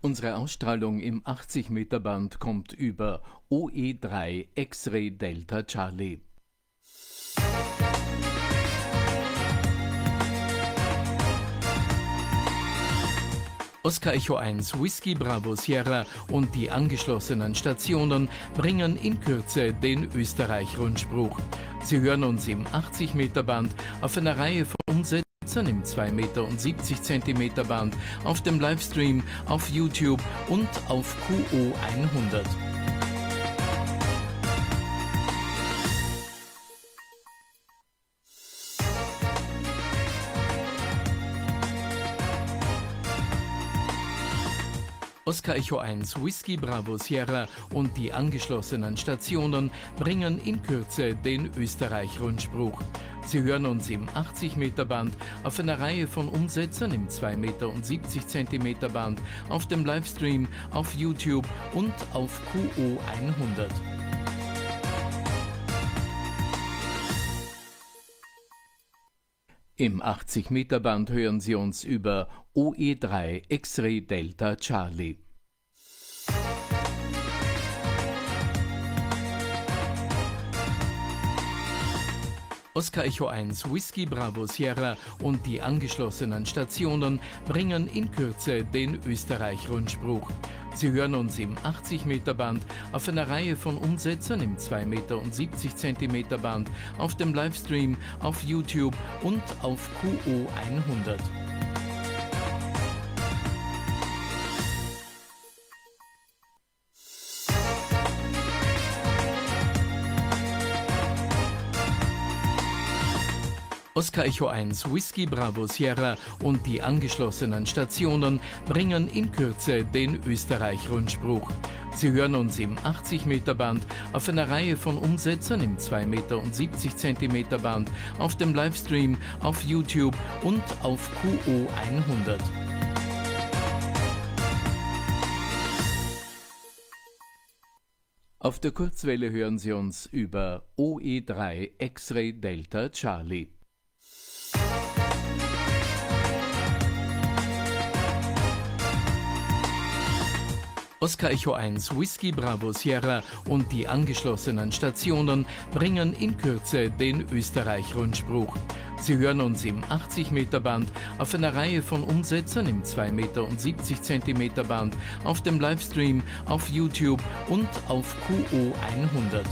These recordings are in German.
Unsere Ausstrahlung im 80-Meter-Band kommt über OE3 X-Ray Delta Charlie. Oscar Echo 1 Whisky Bravo Sierra und die angeschlossenen Stationen bringen in Kürze den Österreich-Rundspruch. Sie hören uns im 80-Meter-Band auf einer Reihe von Umsetzern im 2,70 Meter und 70 Zentimeter Band, auf dem Livestream, auf YouTube und auf QO 100. Oscar Echo 1 Whisky Bravo Sierra und die angeschlossenen Stationen bringen in Kürze den Österreich-Rundspruch. Sie hören uns im 80-Meter-Band auf einer Reihe von Umsetzern im 2,70 Meter und 70 Zentimeter Band, auf dem Livestream, auf YouTube und auf QO 100. Im 80-Meter-Band hören Sie uns über OE3 X-Ray Delta Charlie. Oscar Echo 1 Whisky Bravo Sierra und die angeschlossenen Stationen bringen in Kürze den Österreich-Rundspruch. Sie hören uns im 80-Meter-Band auf einer Reihe von Umsetzern im 2,70 Meter und 70 Zentimeter Band, auf dem Livestream, auf YouTube und auf QO 100. Oscar Echo 1 Whisky Bravo Sierra und die angeschlossenen Stationen bringen in Kürze den Österreich-Rundspruch. Sie hören uns im 80-Meter-Band auf einer Reihe von Umsetzern im 2,70 Meter und 70 Zentimeter Band, auf dem Livestream, auf YouTube und auf QO 100. Auf der Kurzwelle hören Sie uns über OE3 X-Ray Delta Charlie. Oscar Echo 1 Whisky Bravo Sierra und die angeschlossenen Stationen bringen in Kürze den Österreich-Rundspruch. Sie hören uns im 80-Meter-Band auf einer Reihe von Umsetzern im 2,70 Meter und 70 Zentimeter Band, auf dem Livestream, auf YouTube und auf QO 100.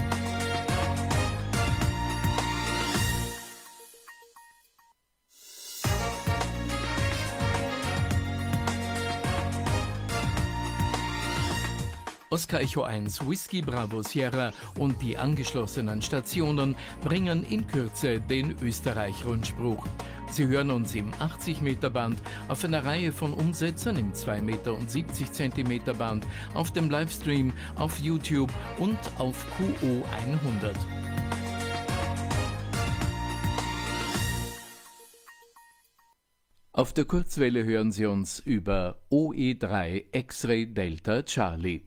Oscar Echo 1 Whisky Bravo Sierra und die angeschlossenen Stationen bringen in Kürze den Österreich-Rundspruch. Sie hören uns im 80-Meter-Band auf einer Reihe von Umsetzern im 2,70 Meter und 70 Zentimeter Band, auf dem Livestream, auf YouTube und auf QO 100. Auf der Kurzwelle hören Sie uns über OE3 X-Ray Delta Charlie.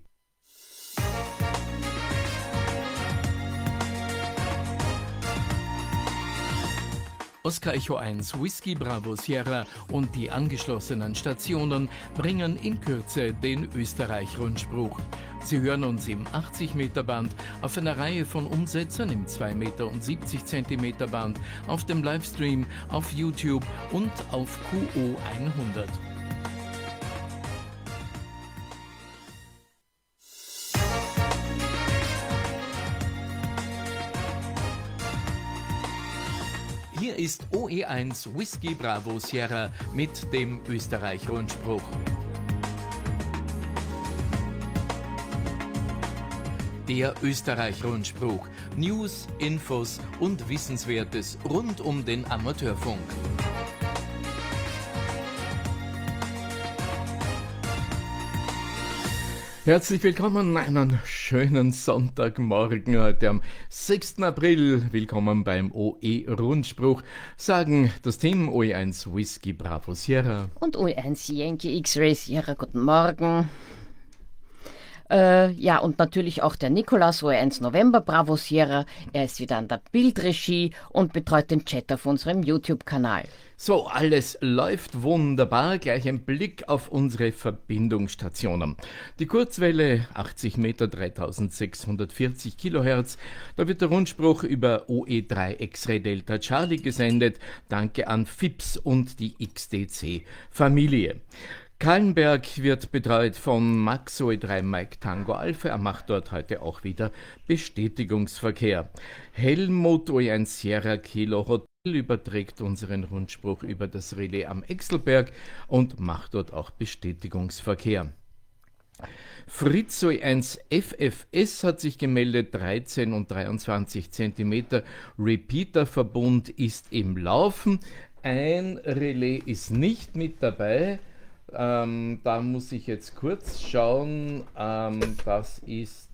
Oscar Echo 1 Whisky Bravo Sierra und die angeschlossenen Stationen bringen in Kürze den Österreich-Rundspruch. Sie hören uns im 80-Meter-Band auf einer Reihe von Umsetzern im 2,70 Meter und 70 Zentimeter Band, auf dem Livestream, auf YouTube und auf QO 100. Hier ist OE1 Whisky Bravo Sierra mit dem Österreich-Rundspruch. Der Österreich-Rundspruch. News, Infos und Wissenswertes rund um den Amateurfunk. Herzlich willkommen, einen schönen Sonntagmorgen heute am 6. April. Willkommen beim OE-Rundspruch, sagen das Team OE1 Whisky Bravo Sierra und OE1 Yankee X-Ray Sierra. Guten Morgen. Ja, und natürlich auch der Nikolas, OE1 November Bravo Sierra. Er ist wieder an der Bildregie und betreut den Chat auf unserem YouTube-Kanal. So, alles läuft wunderbar. Gleich ein Blick auf unsere Verbindungsstationen. Die Kurzwelle 80 Meter 3640 Kilohertz. Da wird der Rundspruch über OE3 X-Ray Delta Charlie gesendet. Danke an FIPS und die XDC-Familie. Kallenberg wird betreut von Max OE3 Mike Tango Alpha. Er macht dort heute auch wieder Bestätigungsverkehr. Helmut OE1 Sierra Kilo Hotel überträgt unseren Rundspruch über das Relais am Exelberg und macht dort auch Bestätigungsverkehr. Fritz OE1 FFS hat sich gemeldet, 13 und 23 cm Repeater-Verbund ist im Laufen. Ein Relais ist nicht mit dabei. Da muss ich jetzt kurz schauen. Das ist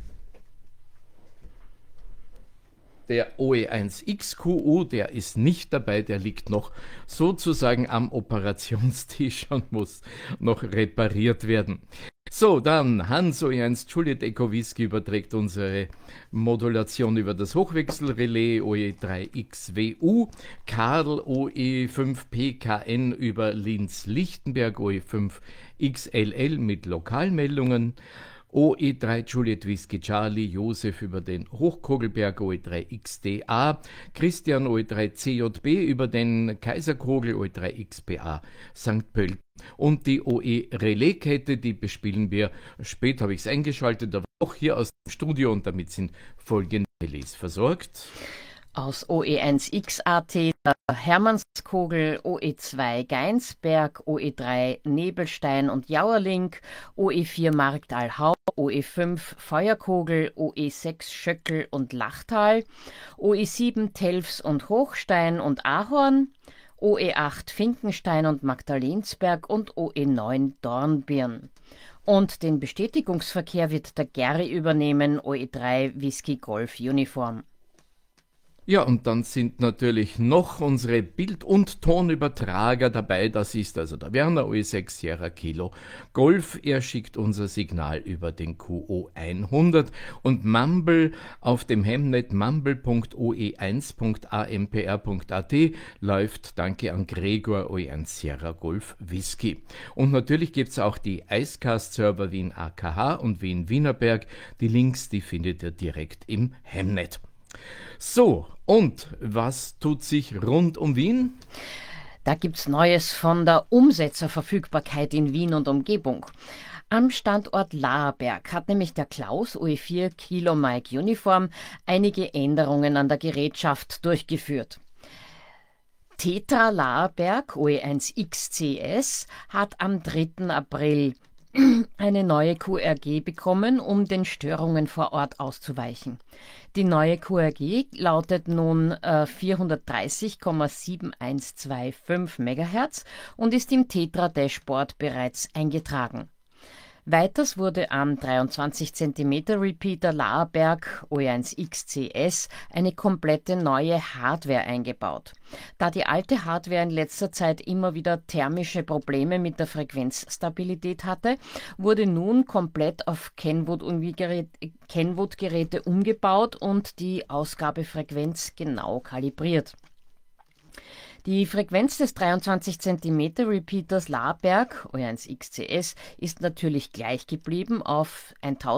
der OE1XQU, der ist nicht dabei, der liegt noch sozusagen am Operationstisch und muss noch repariert werden. So, dann Hans OE1 Juliet Echo Whisky überträgt unsere Modulation über das Hochwechselrelais OE3XWU, Karl OE5PKN über Linz-Lichtenberg OE5XLL mit Lokalmeldungen, OE3 Juliet Whisky Charlie, Josef über den Hochkogelberg OE3XDA, Christian OE3CJB über den Kaiserkogel OE3XBA St. Pölten. Und die OE-Relaiskette, die bespielen wir, später habe ich es eingeschaltet, aber auch hier aus dem Studio und damit sind folgende Relais versorgt. Aus OE1XAT der Hermannskogel, OE2 Geinsberg, OE3 Nebelstein und Jauerlink, OE4 Marktalhau, OE5 Feuerkogel, OE6 Schöckel und Lachtal, OE7 Telfs und Hochstein und Ahorn, OE8 Finkenstein und Magdalensberg und OE9 Dornbirn. Und den Bestätigungsverkehr wird der Gary übernehmen, OE3 Whisky Golf Uniform. Ja, und dann sind natürlich noch unsere Bild- und Tonübertrager dabei. Das ist also der Werner OE6 Sierra Kilo Golf. Er schickt unser Signal über den QO100 und Mumble auf dem Hemnet mumble.oe1.ampr.at läuft, danke an Gregor OE1 Sierra Golf Whisky. Und natürlich gibt es auch die Icecast-Server Wien AKH und Wien Wienerberg. Die Links, die findet ihr direkt im Hemnet. So, und was tut sich rund um Wien? Da gibt's Neues von der Umsetzerverfügbarkeit in Wien und Umgebung. Am Standort Laarberg hat nämlich der Klaus OE4 Kilo Mike Uniform einige Änderungen an der Gerätschaft durchgeführt. Tetra Laarberg OE1XCS hat am 3. April eine neue QRG bekommen, um den Störungen vor Ort auszuweichen. Die neue QRG lautet nun 430,7125 MHz und ist im Tetra-Dashboard bereits eingetragen. Weiters wurde am 23 cm Repeater Laarberg OE1XCS eine komplette neue Hardware eingebaut. Da die alte Hardware in letzter Zeit immer wieder thermische Probleme mit der Frequenzstabilität hatte, wurde nun komplett auf Kenwood-Geräte umgebaut und die Ausgabefrequenz genau kalibriert. Die Frequenz des 23 cm Repeaters Laarberg OE1XCS ist natürlich gleich geblieben auf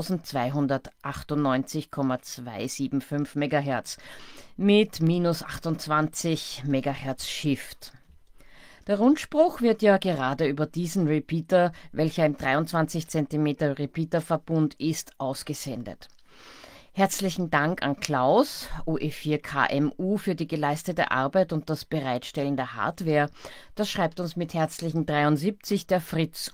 1298,275 MHz mit minus 28 MHz Shift. Der Rundspruch wird ja gerade über diesen Repeater, welcher im 23 cm Repeaterverbund ist, ausgesendet. Herzlichen Dank an Klaus, OE4KMU, für die geleistete Arbeit und das Bereitstellen der Hardware. Das schreibt uns mit herzlichen 73 der Fritz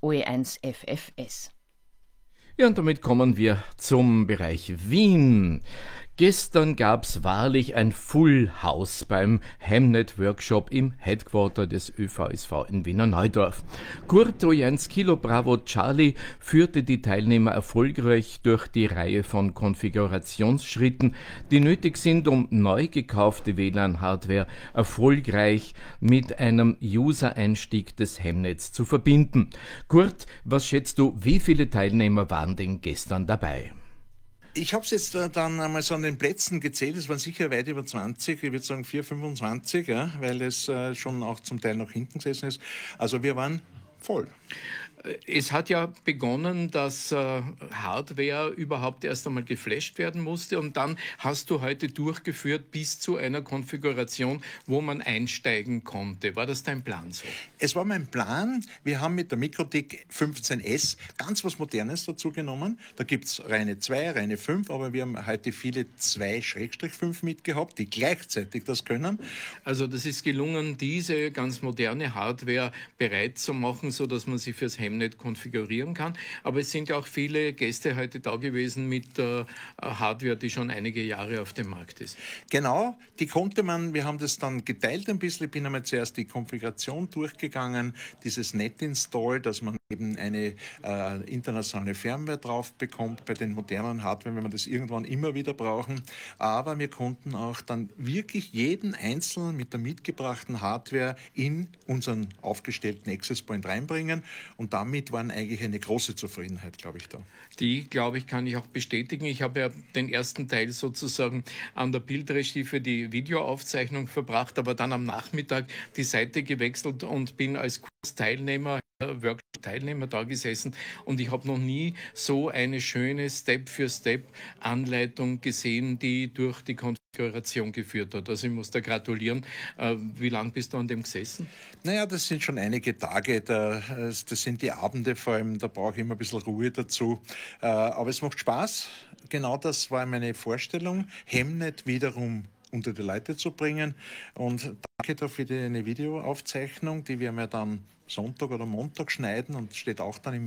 OE1FFS. Ja, und damit kommen wir zum Bereich Wien. Gestern gab's wahrlich ein Full House beim Hemnet Workshop im Headquarter des ÖVSV in Wiener Neudorf. Kurt Ojens Kilo Bravo Charlie führte die Teilnehmer erfolgreich durch die Reihe von Konfigurationsschritten, die nötig sind, um neu gekaufte WLAN-Hardware erfolgreich mit einem User-Einstieg des Hemnets zu verbinden. Kurt, was schätzt du, wie viele Teilnehmer waren denn gestern dabei? Ich habe es jetzt dann einmal so an den Plätzen gezählt, es waren sicher weit über 20, ich würde sagen 4, 25, ja, weil es schon auch zum Teil noch hinten gesessen ist. Also wir waren voll. Es hat ja begonnen, dass Hardware überhaupt erst einmal geflasht werden musste und dann hast du heute durchgeführt bis zu einer Konfiguration, wo man einsteigen konnte. War das dein Plan so? Es war mein Plan, wir haben mit der Mikrotik 15S ganz was Modernes dazu genommen. Da gibt es reine 2, reine 5, aber wir haben heute viele 2/5 mitgehabt, die gleichzeitig das können. Also das ist gelungen, diese ganz moderne Hardware bereit zu machen, sodass man sie fürs Hemnet konfigurieren kann. Aber es sind ja auch viele Gäste heute da gewesen mit Hardware, die schon einige Jahre auf dem Markt ist. Genau, die konnte man, wir haben das dann geteilt ein bisschen. Ich bin einmal zuerst die Konfiguration durchgegangen, dieses Net-Install, dass man eben eine internationale Firmware drauf bekommt bei den modernen Hardware, wenn wir das irgendwann immer wieder brauchen. Aber wir konnten auch dann wirklich jeden Einzelnen mit der mitgebrachten Hardware in unseren aufgestellten Access Point reinbringen und damit waren eigentlich eine große Zufriedenheit, glaube ich, da. Die, glaube ich, kann ich auch bestätigen. Ich habe ja den ersten Teil sozusagen an der Bildregie für die Videoaufzeichnung verbracht, aber dann am Nachmittag die Seite gewechselt und bin als Kursteilnehmer, Workshop-Teilnehmer da gesessen und ich habe noch nie so eine schöne Step-für-Step-Anleitung gesehen, die durch die Konfiguration geführt hat. Also ich muss da gratulieren. Wie lange bist du an dem gesessen? Naja, das sind schon einige Tage, das sind die Abende vor allem, da brauche ich immer ein bisschen Ruhe dazu. Aber es macht Spaß, genau das war meine Vorstellung, Hemnet wiederum unter die Leute zu bringen. Und danke dafür für eine Videoaufzeichnung, die werden wir dann Sonntag oder Montag schneiden und steht auch dann im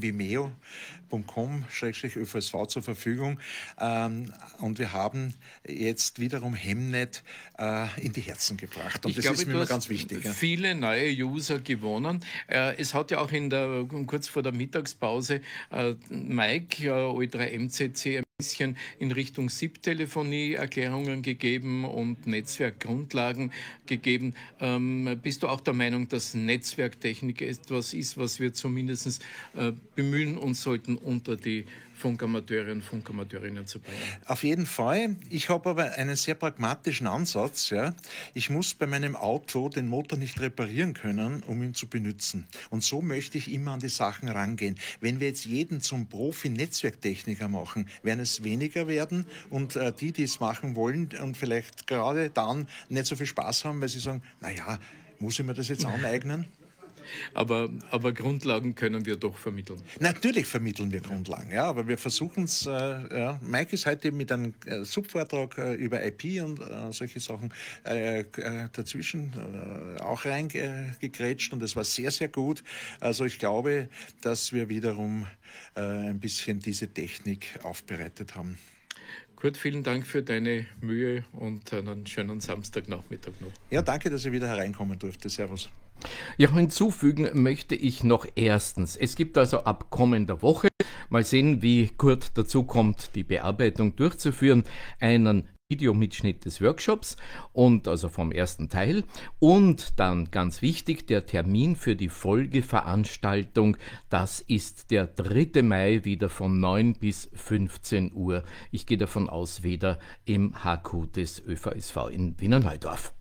vimeo.com/ÖVSV zur Verfügung. Und wir haben jetzt wiederum Hemnet in die Herzen gebracht. Und ich das glaube, ist mir du immer hast ganz wichtig. viele neue User gewonnen. Es hat ja auch kurz vor der Mittagspause Mike, O3MCC, ein bisschen in Richtung SIP-Telefonie Erklärungen gegeben und Netzwerkgrundlagen gegeben. Bist du auch der Meinung, dass Netzwerktechnik etwas ist, was wir zumindest bemühen uns sollten, unter die Funkamateure und Funkamateurinnen zu bringen? Auf jeden Fall. Ich habe aber einen sehr pragmatischen Ansatz. Ja. Ich muss bei meinem Auto den Motor nicht reparieren können, um ihn zu benutzen. Und so möchte ich immer an die Sachen rangehen. Wenn wir jetzt jeden zum Profi-Netzwerktechniker machen, werden es weniger werden. Und die es machen wollen und vielleicht gerade dann nicht so viel Spaß haben, weil sie sagen, naja, muss ich mir das jetzt aneignen? Aber Grundlagen können wir doch vermitteln. Natürlich vermitteln wir Grundlagen, ja, aber wir versuchen es. Ja. Mike ist heute mit einem Subvortrag über IP und solche Sachen dazwischen auch reingegrätscht und das war sehr, sehr gut. Also ich glaube, dass wir wiederum ein bisschen diese Technik aufbereitet haben. Kurt, vielen Dank für deine Mühe und einen schönen Samstagnachmittag noch. Ja, danke, dass ich wieder hereinkommen durfte. Servus. Ja, hinzufügen möchte ich noch erstens, es gibt also ab kommender Woche, mal sehen, wie Kurt dazu kommt, die Bearbeitung durchzuführen, einen Videomitschnitt des Workshops und also vom ersten Teil und dann ganz wichtig, der Termin für die Folgeveranstaltung, das ist der 3. Mai wieder von 9 bis 15 Uhr. Ich gehe davon aus, wieder im HQ des ÖVSV in Wiener Neudorf.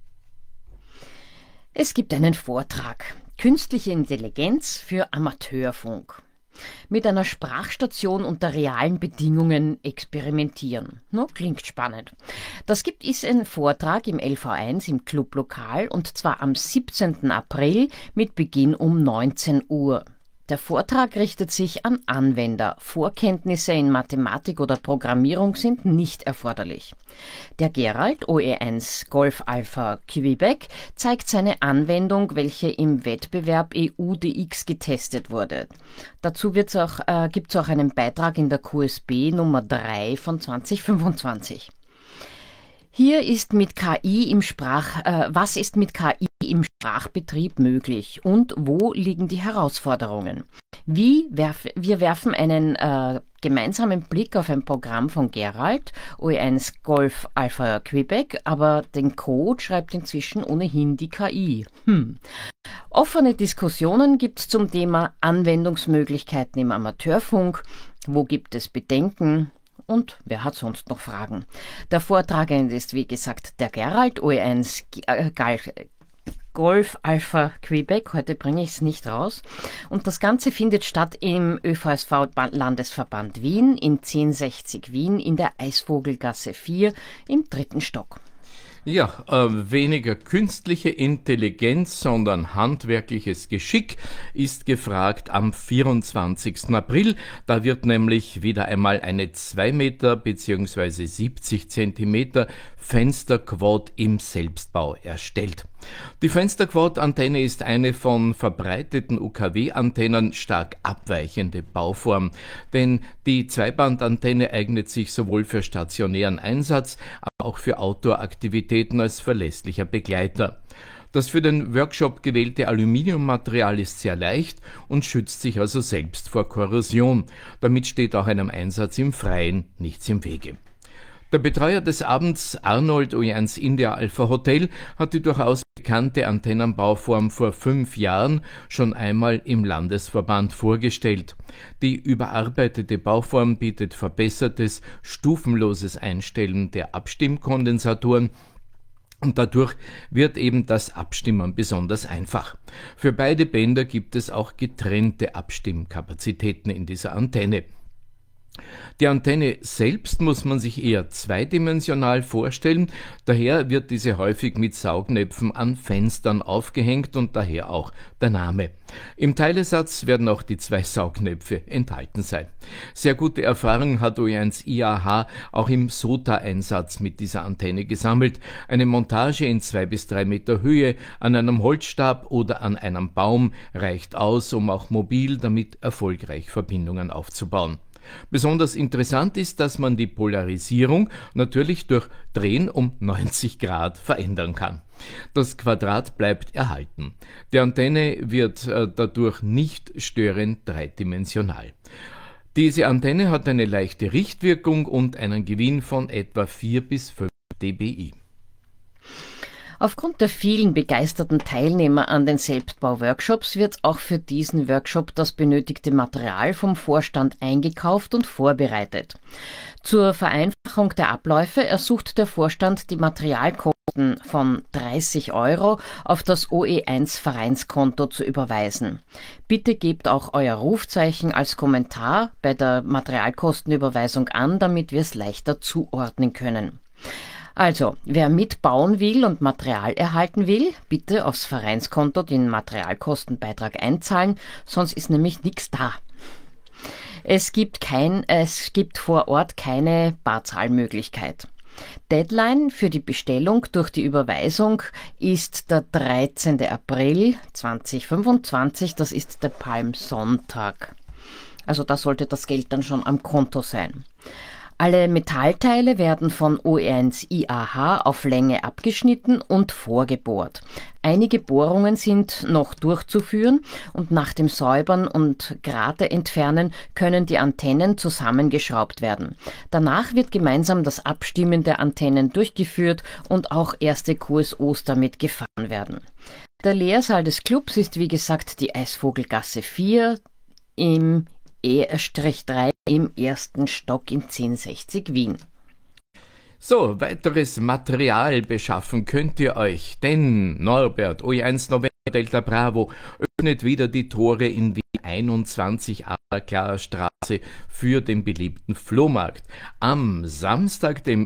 Es gibt einen Vortrag. Künstliche Intelligenz für Amateurfunk. Mit einer Sprachstation unter realen Bedingungen experimentieren. No, klingt spannend. Das ist ein Vortrag im LV1 im Clublokal und zwar am 17. April mit Beginn um 19 Uhr. Der Vortrag richtet sich an Anwender. Vorkenntnisse in Mathematik oder Programmierung sind nicht erforderlich. Der Gerald, OE1 Golf Alpha Quebec, zeigt seine Anwendung, welche im Wettbewerb EU-DX getestet wurde. Dazu gibt es auch einen Beitrag in der QSB Nummer 3 von 2025. Hier ist mit was ist mit KI im Sprachbetrieb möglich und wo liegen die Herausforderungen? Wir werfen einen gemeinsamen Blick auf ein Programm von Gerald, OE1 Golf Alpha Quebec, aber den Code schreibt inzwischen ohnehin die KI. Offene Diskussionen gibt es zum Thema Anwendungsmöglichkeiten im Amateurfunk. Wo gibt es Bedenken? Und wer hat sonst noch Fragen? Der Vortragende ist, wie gesagt, der Gerald, OE1 Golf Alpha Quebec. Heute bringe ich es nicht raus. Und das Ganze findet statt im ÖVSV-Landesverband Wien in 1060 Wien in der Eisvogelgasse 4 im 3. Stock. Ja, weniger künstliche Intelligenz, sondern handwerkliches Geschick ist gefragt am 24. April. Da wird nämlich wieder einmal eine 2 Meter bzw. 70 Zentimeter Fensterquad im Selbstbau erstellt. Die Fensterquad-Antenne ist eine von verbreiteten UKW-Antennen stark abweichende Bauform, denn die Zweibandantenne eignet sich sowohl für stationären Einsatz, aber auch für Outdoor-Aktivitäten als verlässlicher Begleiter. Das für den Workshop gewählte Aluminiummaterial ist sehr leicht und schützt sich also selbst vor Korrosion. Damit steht auch einem Einsatz im Freien nichts im Wege. Der Betreuer des Abends, Arnold OE1 India Alpha Hotel, hat die durchaus bekannte Antennenbauform vor 5 Jahren schon einmal im Landesverband vorgestellt. Die überarbeitete Bauform bietet verbessertes, stufenloses Einstellen der Abstimmkondensatoren und dadurch wird eben das Abstimmen besonders einfach. Für beide Bänder gibt es auch getrennte Abstimmkapazitäten in dieser Antenne. Die Antenne selbst muss man sich eher zweidimensional vorstellen, daher wird diese häufig mit Saugnäpfen an Fenstern aufgehängt und daher auch der Name. Im Teilesatz werden auch die 2 Saugnäpfe enthalten sein. Sehr gute Erfahrung hat OE1 IAH auch im SOTA-Einsatz mit dieser Antenne gesammelt. Eine Montage in 2 bis 3 Meter Höhe an einem Holzstab oder an einem Baum reicht aus, um auch mobil damit erfolgreich Verbindungen aufzubauen. Besonders interessant ist, dass man die Polarisierung natürlich durch Drehen um 90 Grad verändern kann. Das Quadrat bleibt erhalten. Die Antenne wird dadurch nicht störend dreidimensional. Diese Antenne hat eine leichte Richtwirkung und einen Gewinn von etwa 4 bis 5 dBi. Aufgrund der vielen begeisterten Teilnehmer an den Selbstbau-Workshops wird auch für diesen Workshop das benötigte Material vom Vorstand eingekauft und vorbereitet. Zur Vereinfachung der Abläufe ersucht der Vorstand, die Materialkosten von 30 € auf das OE1 Vereinskonto zu überweisen. Bitte gebt auch euer Rufzeichen als Kommentar bei der Materialkostenüberweisung an, damit wir es leichter zuordnen können. Also, wer mitbauen will und Material erhalten will, bitte aufs Vereinskonto den Materialkostenbeitrag einzahlen, sonst ist nämlich nichts da. Es gibt vor Ort keine Barzahlmöglichkeit. Deadline für die Bestellung durch die Überweisung ist der 13. April 2025, das ist der Palmsonntag. Also da sollte das Geld dann schon am Konto sein. Alle Metallteile werden von OE1 IAH auf Länge abgeschnitten und vorgebohrt. Einige Bohrungen sind noch durchzuführen und nach dem Säubern und Grate entfernen können die Antennen zusammengeschraubt werden. Danach wird gemeinsam das Abstimmen der Antennen durchgeführt und auch erste QSOs damit gefahren werden. Der Lehrsaal des Clubs ist wie gesagt die Eisvogelgasse 4 im E-3 im 1. Stock in 1060 Wien. So, weiteres Material beschaffen könnt ihr euch, denn Norbert, OE1 November Delta Bravo, öffnet wieder die Tore in Wien 21 Adlerklarer Straße für den beliebten Flohmarkt. Am Samstag, dem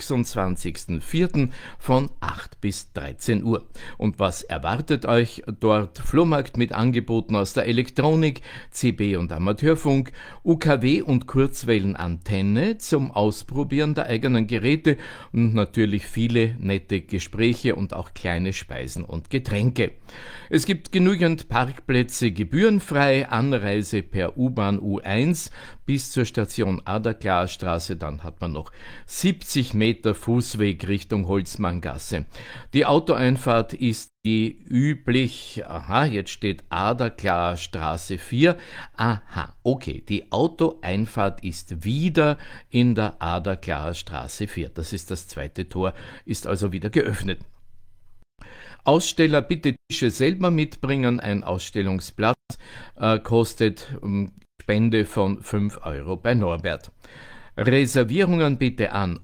26.04. von 8 bis 13 Uhr. Und was erwartet euch dort? Flohmarkt mit Angeboten aus der Elektronik, CB und Amateurfunk, UKW und Kurzwellenantenne zum Ausprobieren der eigenen Geräte und natürlich viele nette Gespräche und auch kleine Speisen und Getränke. Es gibt genügend Parkplätze gebührenfrei normale Anreise per U-Bahn U1 bis zur Station Aderklarstraße, dann hat man noch 70 Meter Fußweg Richtung Holzmanngasse. Die Autoeinfahrt ist wie üblich, aha, jetzt steht Aderklarstraße 4, aha, okay, die Autoeinfahrt ist wieder in der Aderklarstraße 4, das ist das zweite Tor, ist also wieder geöffnet. Aussteller bitte Tische selber mitbringen. Ein Ausstellungsplatz kostet Spende von 5 Euro bei Norbert. Reservierungen bitte an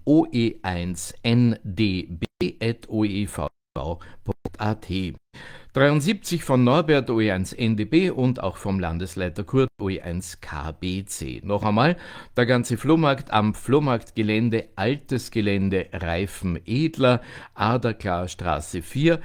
oe1ndb@oev.at. 73 von Norbert OE1NDB und auch vom Landesleiter Kurt OE1KBC. Noch einmal, der ganze Flohmarkt am Flohmarktgelände, altes Gelände Reifen Edler, Aderklarstraße 4,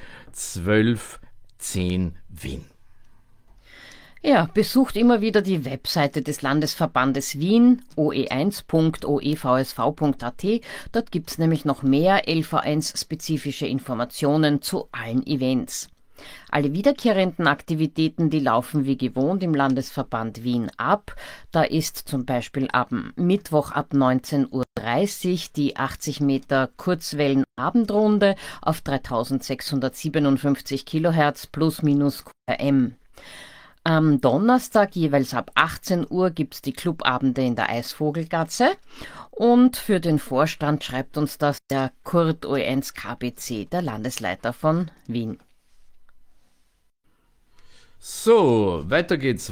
1210 Wien. Ja, besucht immer wieder die Webseite des Landesverbandes Wien, oe1.oevsv.at. Dort gibt es nämlich noch mehr LV1-spezifische Informationen zu allen Events. Alle wiederkehrenden Aktivitäten, die laufen wie gewohnt im Landesverband Wien ab. Da ist zum Beispiel am Mittwoch ab 19:30 Uhr die 80 Meter Kurzwellen-Abendrunde auf 3657 Kilohertz plus minus QRM. Am Donnerstag jeweils ab 18 Uhr gibt es die Clubabende in der Eisvogelgatze. Und für den Vorstand schreibt uns das der Kurt OE1KBC, der Landesleiter von Wien. So, weiter geht's.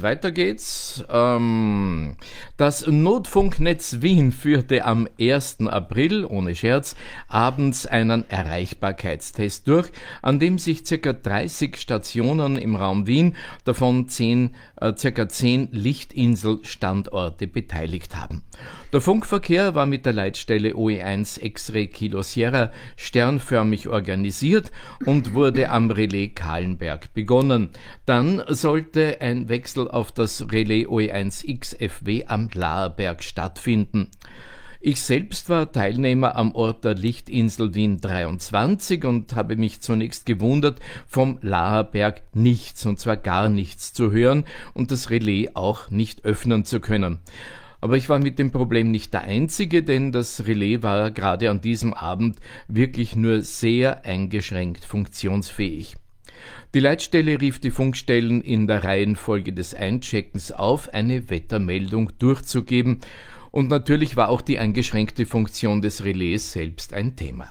Das Notfunknetz Wien führte am 1. April, ohne Scherz, abends einen Erreichbarkeitstest durch, an dem sich ca. 30 Stationen im Raum Wien, davon ca. 10 Lichtinsel-Standorte beteiligt haben. Der Funkverkehr war mit der Leitstelle OE1 X-Ray Kilo Sierra sternförmig organisiert und wurde am Relais Kahlenberg begonnen. Dann sollte ein Wechsel auf das Relais OE1 XFW am Laarberg stattfinden. Ich selbst war Teilnehmer am Ort der Lichtinsel Wien 23 und habe mich zunächst gewundert, vom Laarberg nichts, und zwar gar nichts zu hören und das Relais auch nicht öffnen zu können. Aber ich war mit dem Problem nicht der Einzige, denn das Relais war gerade an diesem Abend wirklich nur sehr eingeschränkt funktionsfähig. Die Leitstelle rief die Funkstellen in der Reihenfolge des Eincheckens auf, eine Wettermeldung durchzugeben. Und natürlich war auch die eingeschränkte Funktion des Relais selbst ein Thema.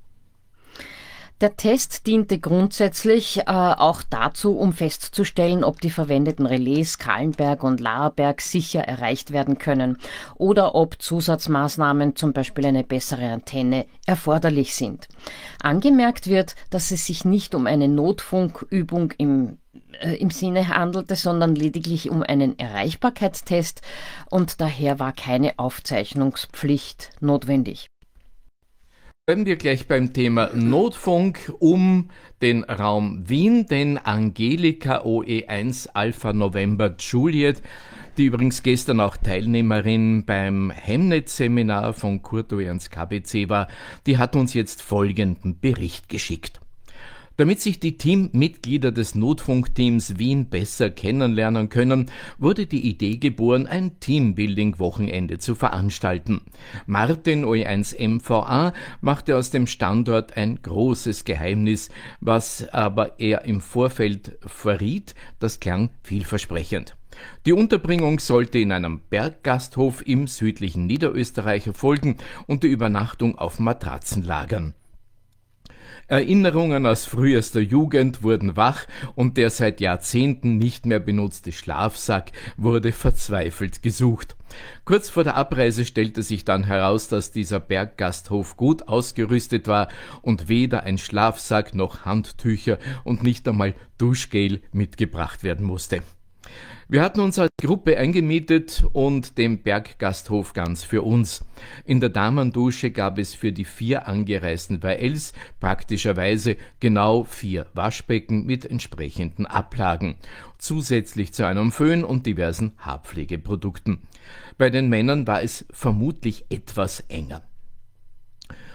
Der Test diente grundsätzlich auch dazu, um festzustellen, ob die verwendeten Relais Kahlenberg und Laarberg sicher erreicht werden können oder ob Zusatzmaßnahmen, zum Beispiel eine bessere Antenne, erforderlich sind. Angemerkt wird, dass es sich nicht um eine Notfunkübung im Sinne handelte, sondern lediglich um einen Erreichbarkeitstest und daher war keine Aufzeichnungspflicht notwendig. Bleiben wir gleich beim Thema Notfunk um den Raum Wien, denn Angelika OE1 Alpha November Juliet, die übrigens gestern auch Teilnehmerin beim Hemnet-Seminar von Kurt OE1KBC war, die hat uns jetzt folgenden Bericht geschickt. Damit sich die Teammitglieder des Notfunkteams Wien besser kennenlernen können, wurde die Idee geboren, ein Teambuilding-Wochenende zu veranstalten. Martin OE1MVA machte aus dem Standort ein großes Geheimnis, was aber er im Vorfeld verriet, das klang vielversprechend. Die Unterbringung sollte in einem Berggasthof im südlichen Niederösterreich erfolgen und die Übernachtung auf Matratzen lagern. Erinnerungen aus frühester Jugend wurden wach und der seit Jahrzehnten nicht mehr benutzte Schlafsack wurde verzweifelt gesucht. Kurz vor der Abreise stellte sich dann heraus, dass dieser Berggasthof gut ausgerüstet war und weder ein Schlafsack noch Handtücher und nicht einmal Duschgel mitgebracht werden musste. Wir hatten uns als Gruppe eingemietet und den Berggasthof ganz für uns. In der Damendusche gab es für die 4 angereisten VLs praktischerweise genau 4 Waschbecken mit entsprechenden Ablagen, zusätzlich zu einem Föhn und diversen Haarpflegeprodukten. Bei den Männern war es vermutlich etwas enger.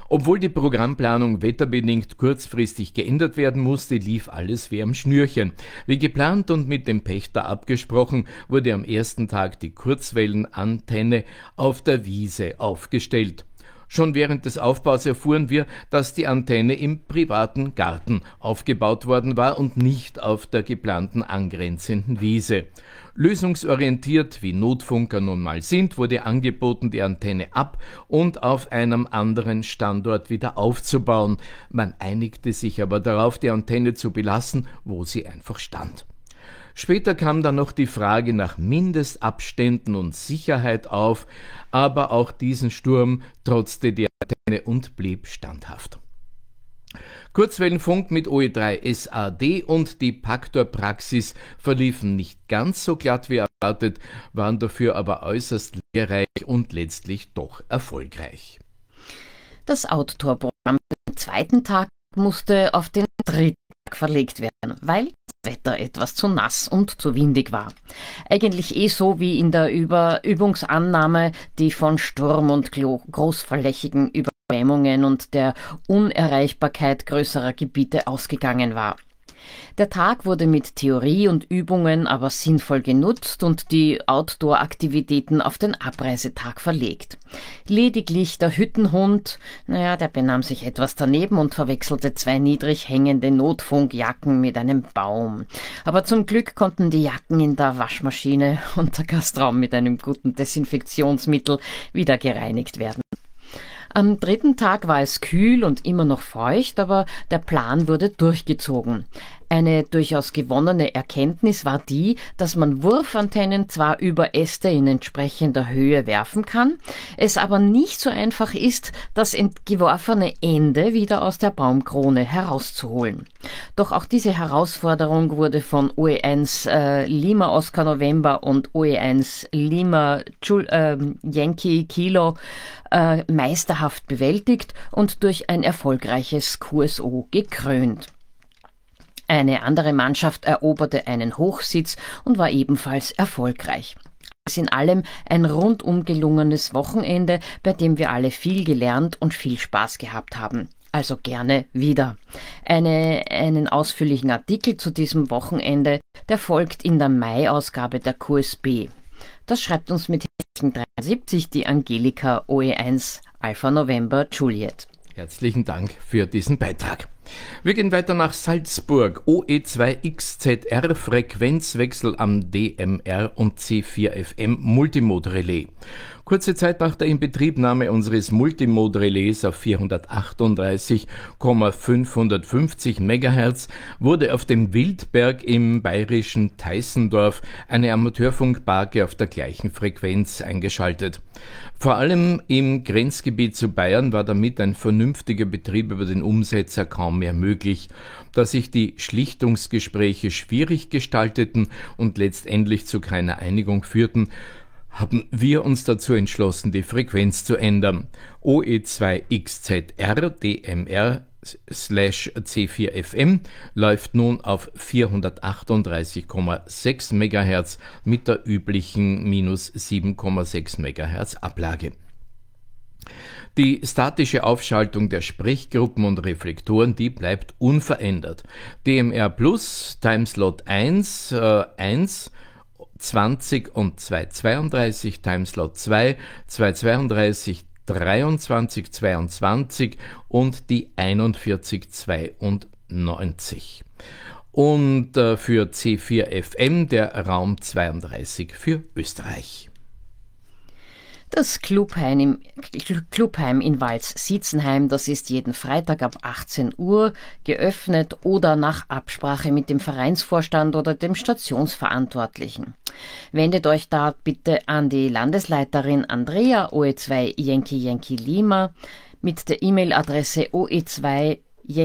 Obwohl die Programmplanung wetterbedingt kurzfristig geändert werden musste, lief alles wie am Schnürchen. Wie geplant und mit dem Pächter abgesprochen, wurde am ersten Tag die Kurzwellenantenne auf der Wiese aufgestellt. Schon während des Aufbaus erfuhren wir, dass die Antenne im privaten Garten aufgebaut worden war und nicht auf der geplanten angrenzenden Wiese. Lösungsorientiert, wie Notfunker nun mal sind, wurde angeboten, die Antenne ab und auf einem anderen Standort wieder aufzubauen. Man einigte sich aber darauf, die Antenne zu belassen, wo sie einfach stand. Später kam dann noch die Frage nach Mindestabständen und Sicherheit auf, aber auch diesen Sturm trotzte die Antenne und blieb standhaft. Kurzwellenfunk mit OE3 SAD und die Paktor-Praxis verliefen nicht ganz so glatt wie erwartet, waren dafür aber äußerst lehrreich und letztlich doch erfolgreich. Das Outdoor-Programm am zweiten Tag musste auf den dritten Tag verlegt werden, weil das Wetter etwas zu nass und zu windig war. Eigentlich so wie in der Übungsannahme, die von Sturm und großflächigen Überschwemmungen und der Unerreichbarkeit größerer Gebiete ausgegangen war. Der Tag wurde mit Theorie und Übungen aber sinnvoll genutzt und die Outdoor-Aktivitäten auf den Abreisetag verlegt. Lediglich der Hüttenhund, der benahm sich etwas daneben und verwechselte 2 niedrig hängende Notfunkjacken mit einem Baum. Aber zum Glück konnten die Jacken in der Waschmaschine und der Gastraum mit einem guten Desinfektionsmittel wieder gereinigt werden. Am dritten Tag war es kühl und immer noch feucht, aber der Plan wurde durchgezogen. Eine durchaus gewonnene Erkenntnis war die, dass man Wurfantennen zwar über Äste in entsprechender Höhe werfen kann, es aber nicht so einfach ist, das entgeworfene Ende wieder aus der Baumkrone herauszuholen. Doch auch diese Herausforderung wurde von OE1 Lima Oscar November und OE1 Lima Yankee Kilo meisterhaft bewältigt und durch ein erfolgreiches QSO gekrönt. Eine andere Mannschaft eroberte einen Hochsitz und war ebenfalls erfolgreich. Alles in allem ein rundum gelungenes Wochenende, bei dem wir alle viel gelernt und viel Spaß gehabt haben. Also gerne wieder. Einen ausführlichen Artikel zu diesem Wochenende, der folgt in der Mai-Ausgabe der QSB. Das schreibt uns mit Herzlichen 73 die Angelika OE1 Alpha November Juliet. Herzlichen Dank für diesen Beitrag. Wir gehen weiter nach Salzburg. OE2XZR Frequenzwechsel am DMR und C4FM Multimode-Relais. Kurze Zeit nach der Inbetriebnahme unseres Multimode-Relais auf 438,550 MHz wurde auf dem Wildberg im bayerischen Teißendorf eine Amateurfunkbarke auf der gleichen Frequenz eingeschaltet. Vor allem im Grenzgebiet zu Bayern war damit ein vernünftiger Betrieb über den Umsetzer kaum mehr möglich. Da sich die Schlichtungsgespräche schwierig gestalteten und letztendlich zu keiner Einigung führten, haben wir uns dazu entschlossen, die Frequenz zu ändern. OE2XZR DMR/C4FM läuft nun auf 438,6 MHz mit der üblichen minus 7,6 MHz Ablage. Die statische Aufschaltung der Sprechgruppen und Reflektoren, die bleibt unverändert. DMR Plus, Timeslot 1, 20 und 232, Timeslot 2, 232, 23, 22 und die 41, 92. Und für C4FM der Raum 32 für Österreich. Das Clubheim in Walz-Sitzenheim, das ist jeden Freitag ab 18 Uhr geöffnet oder nach Absprache mit dem Vereinsvorstand oder dem Stationsverantwortlichen. Wendet euch da bitte an die Landesleiterin Andrea OE2 Yankee Lima mit der E-Mail-Adresse oe2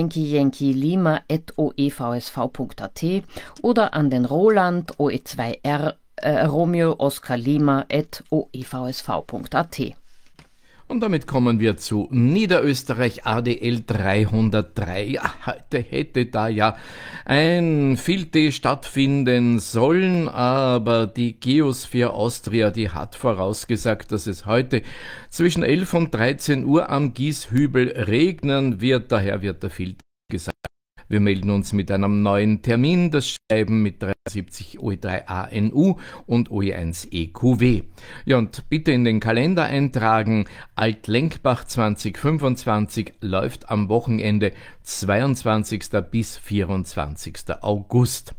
yankee-lima@oevsv.at oder an den Roland OE2R Romeo Oscar Lima @oevsv.at. Und damit kommen wir zu Niederösterreich ADL 303. Ja, heute hätte da ja ein Filte stattfinden sollen, aber die Geosphere Austria, die hat vorausgesagt, dass es heute zwischen 11 und 13 Uhr am Gieshübel regnen wird. Daher wird der Filte gesagt. Wir melden uns mit einem neuen Termin, das Schreiben mit 73 OE3ANU und OE1EQW. Ja, und bitte in den Kalender eintragen, Altlenkbach 2025 läuft am Wochenende 22. bis 24. August.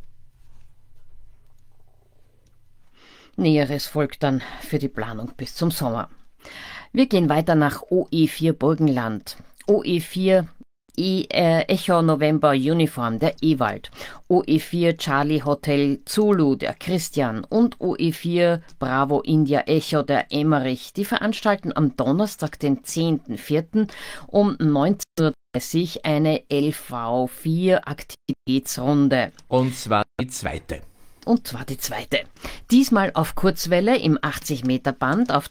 Näheres folgt dann für die Planung bis zum Sommer. Wir gehen weiter nach OE4 Burgenland. OE4 Echo November Uniform, der Ewald, OE4 Charlie Hotel Zulu, der Christian und OE4 Bravo India Echo, der Emmerich. Die veranstalten am Donnerstag, den 10.04. um 19:30 Uhr eine LV4 Aktivitätsrunde. Und zwar die zweite. Diesmal auf Kurzwelle im 80-Meter-Band auf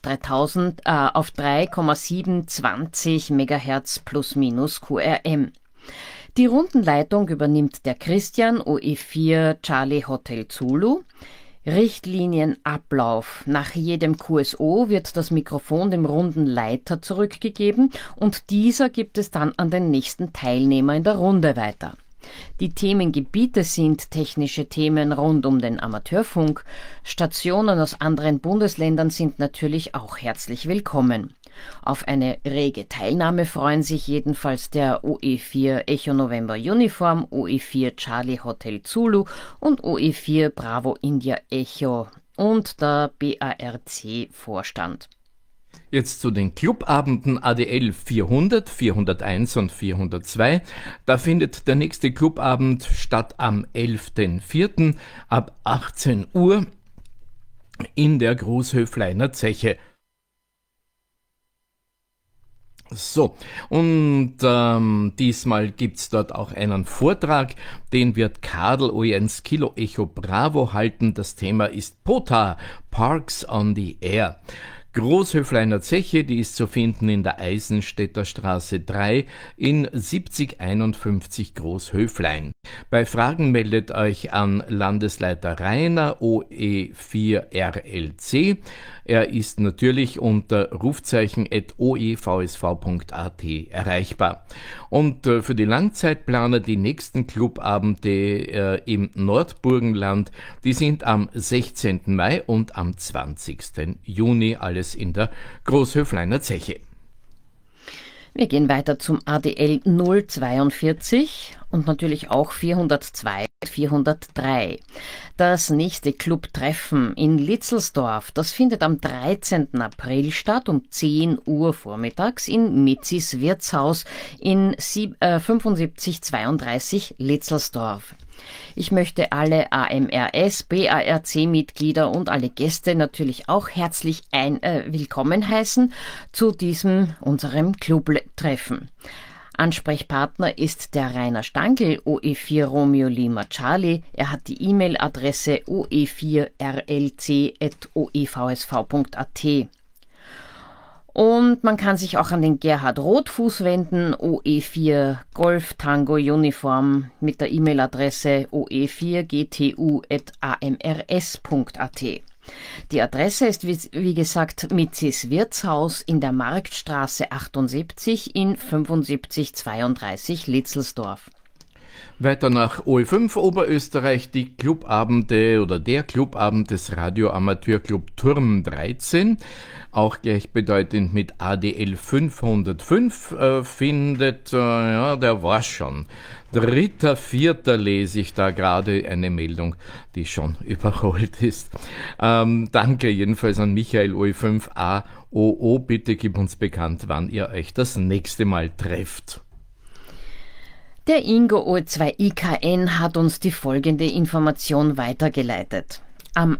3,720 MHz plus minus QRM. Die Rundenleitung übernimmt der Christian, OE4 Charlie Hotel Zulu. Richtlinienablauf. Nach jedem QSO wird das Mikrofon dem Rundenleiter zurückgegeben und dieser gibt es dann an den nächsten Teilnehmer in der Runde weiter. Die Themengebiete sind technische Themen rund um den Amateurfunk. Stationen aus anderen Bundesländern sind natürlich auch herzlich willkommen. Auf eine rege Teilnahme freuen sich jedenfalls der OE4 Echo November Uniform, OE4 Charlie Hotel Zulu und OE4 Bravo India Echo und der BARC-Vorstand. Jetzt zu den Clubabenden ADL 400, 401 und 402. Da findet der nächste Clubabend statt am 11.04. ab 18 Uhr in der Großhöfleiner Zeche. So, und diesmal gibt es dort auch einen Vortrag, den wird Kadel OE1 Kilo Echo Bravo halten. Das Thema ist POTA, Parks on the Air. Großhöfleiner Zeche, die ist zu finden in der Eisenstädter Straße 3 in 7051 Großhöflein. Bei Fragen meldet euch an Landesleiter Rainer OE4RLC. Er ist natürlich unter Rufzeichen @oevsv.at erreichbar. Und für die Langzeitplaner die nächsten Clubabende im Nordburgenland, die sind am 16. Mai und am 20. Juni, alles in der Großhöfleiner Zeche. Wir gehen weiter zum ADL 042 und natürlich auch 402 und 403. Das nächste Clubtreffen in Litzelsdorf, das findet am 13. April statt um 10 Uhr vormittags in Mitzis Wirtshaus in 7532 Litzelsdorf. Ich möchte alle AMRS, BARC-Mitglieder und alle Gäste natürlich auch herzlich willkommen heißen zu diesem unserem Clubtreffen. Ansprechpartner ist der Rainer Stangl, OE4 Romeo Lima Charlie. Er hat die E-Mail-Adresse oe4rlc@oevsv.at. Und man kann sich auch an den Gerhard Rotfuß wenden, OE4 Golf Tango Uniform mit der E-Mail-Adresse oe4gtu@amrs.at. Die Adresse ist wie gesagt Mitzis Wirtshaus in der Marktstraße 78 in 7532 Litzelsdorf. Weiter nach OE5 Oberösterreich, die Clubabende oder der Clubabend des Radio-Amateur-Club Turm 13, auch gleichbedeutend mit ADL 505 findet, der war schon. 3.4. lese ich da gerade eine Meldung, die schon überholt ist. Danke jedenfalls an Michael OE5AOO. Bitte gib uns bekannt, wann ihr euch das nächste Mal trefft. Der Ingo OE2IKN hat uns die folgende Information weitergeleitet. Am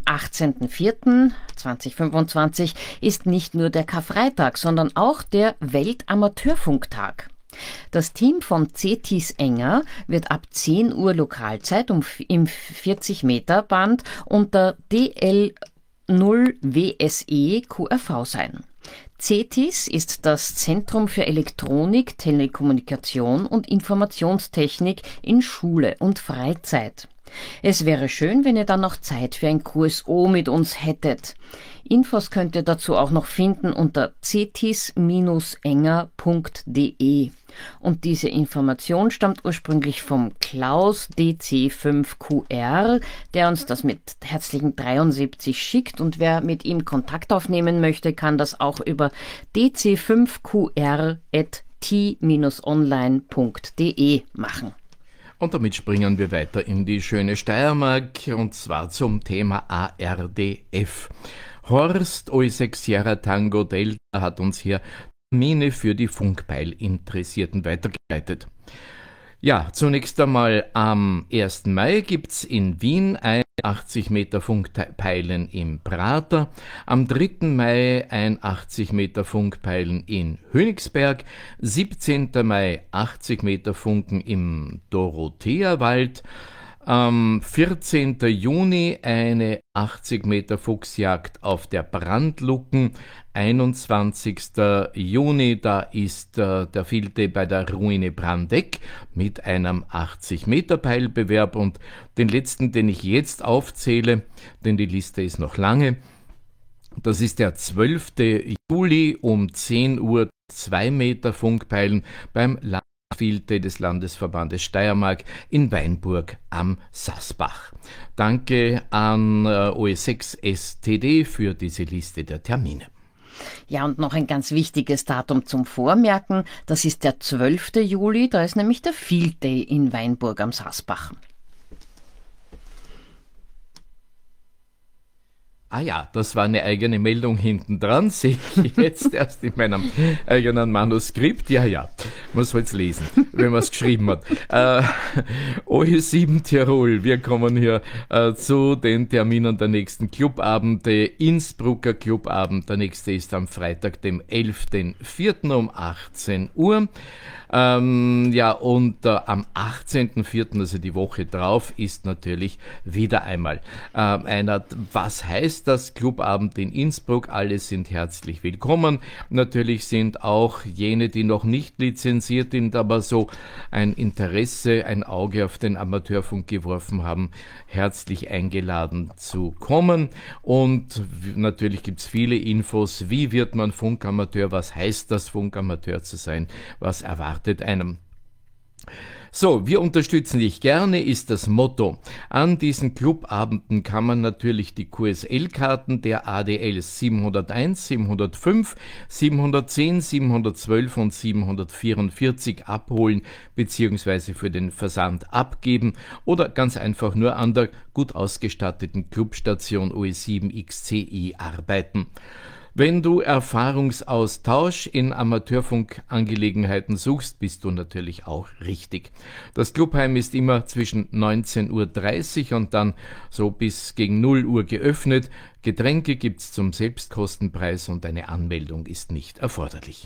18.04.2025 ist nicht nur der Karfreitag, sondern auch der Weltamateurfunktag. Das Team von CETIS Enger wird ab 10 Uhr Lokalzeit im 40-Meter-Band unter DL0WSE QRV sein. CETIS ist das Zentrum für Elektronik, Telekommunikation und Informationstechnik in Schule und Freizeit. Es wäre schön, wenn ihr dann noch Zeit für ein QSO mit uns hättet. Infos könnt ihr dazu auch noch finden unter cetis-enger.de. Und diese Information stammt ursprünglich vom Klaus DC5QR, der uns das mit herzlichen 73 schickt. Und wer mit ihm Kontakt aufnehmen möchte, kann das auch über dc5qr@t-online.de machen. Und damit springen wir weiter in die schöne Steiermark, und zwar zum Thema ARDF. Horst O6 Sierra Tango Delta hat uns hier Termine für die Funkpeilinteressierten weitergeleitet. Ja, zunächst einmal am 1. Mai gibt es in Wien 80 Meter Funkpeilen im Prater, am 3. Mai 80 Meter Funkpeilen in Königsberg, 17. Mai 80 Meter Funken im Dorotheawald, am 14. Juni eine 80 Meter Fuchsjagd auf der Brandlucken. 21. Juni, da ist der Filte bei der Ruine Brandeck mit einem 80 Meter Peilbewerb, und den letzten, den ich jetzt aufzähle, denn die Liste ist noch lange, das ist der 12. Juli um 10 Uhr 2 Meter Funkpeilen beim Filte des Landesverbandes Steiermark in Weinburg am Sassbach. Danke an OE6 STD für diese Liste der Termine. Ja, und noch ein ganz wichtiges Datum zum Vormerken, das ist der 12. Juli, da ist nämlich der Field Day in Weinburg am Sassbach. Ah ja, das war eine eigene Meldung hinten dran, sehe ich jetzt erst in meinem eigenen Manuskript. Ja, muss man jetzt lesen, wenn man es geschrieben hat. OE7 Tirol, wir kommen hier zu den Terminen der nächsten Clubabende. Innsbrucker Clubabend, der nächste ist am Freitag, dem 11.04. um 18 Uhr. Und am 18.04., also die Woche drauf, ist natürlich wieder einmal einer. Was heißt das? Clubabend in Innsbruck, alle sind herzlich willkommen. Natürlich sind auch jene, die noch nicht lizenziert sind, aber so ein Interesse, ein Auge auf den Amateurfunk geworfen haben, herzlich eingeladen zu kommen. Und natürlich gibt es viele Infos, wie wird man Funkamateur, was heißt das, Funkamateur zu sein, was erwartet einem. So, wir unterstützen dich gerne, ist das Motto. An diesen Clubabenden kann man natürlich die QSL-Karten der ADLs 701, 705, 710, 712 und 744 abholen bzw. für den Versand abgeben oder ganz einfach nur an der gut ausgestatteten Clubstation OE7 XCI arbeiten. Wenn du Erfahrungsaustausch in Amateurfunkangelegenheiten suchst, bist du natürlich auch richtig. Das Clubheim ist immer zwischen 19.30 Uhr und dann so bis gegen 0 Uhr geöffnet. Getränke gibt's zum Selbstkostenpreis und eine Anmeldung ist nicht erforderlich.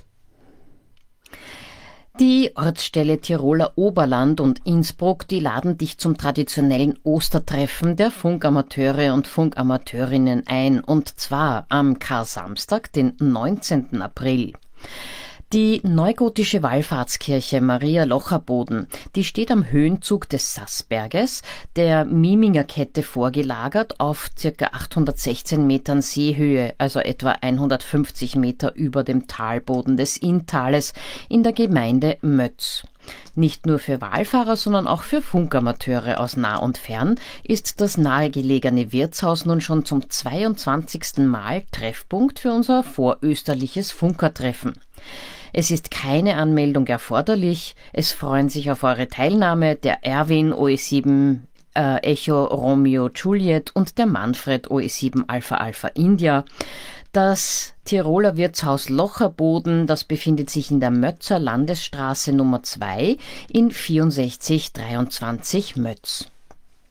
Die Ortsstelle Tiroler Oberland und Innsbruck, die laden dich zum traditionellen Ostertreffen der Funkamateure und Funkamateurinnen ein, und zwar am Kar-Samstag, den 19. April. Die neugotische Wallfahrtskirche Maria Locherboden, die steht am Höhenzug des Sassberges, der Miminger Kette vorgelagert, auf ca. 816 Metern Seehöhe, also etwa 150 Meter über dem Talboden des Inntales in der Gemeinde Mötz. Nicht nur für Wallfahrer, sondern auch für Funkamateure aus nah und fern ist das nahegelegene Wirtshaus nun schon zum 22. Mal Treffpunkt für unser vorösterliches Funkertreffen. Es ist keine Anmeldung erforderlich. Es freuen sich auf eure Teilnahme der Erwin OE7 Echo Romeo Juliet und der Manfred OE7 Alpha Alpha India. Das Tiroler Wirtshaus Locherboden, das befindet sich in der Mötzer Landesstraße Nummer 2 in 6423 Mötz.